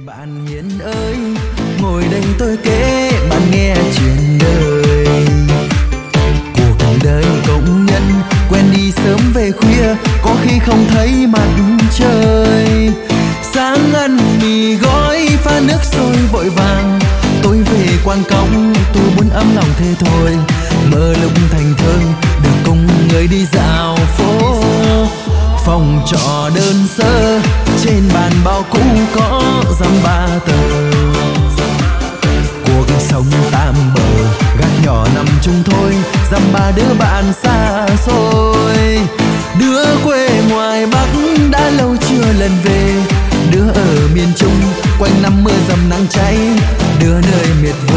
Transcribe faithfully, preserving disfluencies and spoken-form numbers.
Bạn hiền ơi, ngồi đây tôi kể bạn nghe chuyện đời. Cuộc đời công nhân quen đi sớm về khuya, có khi không thấy mặt trời. Sáng ăn mì gói pha nước sôi vội vàng, tôi về quán cong tôi muốn ấm lòng thế thôi. Mơ lúc thành thơ được cùng người đi dạo phố, phòng trọ đơn sơ trên bàn bao cũ có dăm ba tờ. Cuộc sống tạm bờ gác nhỏ nằm chung thôi, dăm ba đứa bạn xa xôi. Đứa quê ngoài Bắc đã lâu chưa lần về, đứa ở miền Trung quanh năm mưa dầm nắng cháy, đứa nơi miệt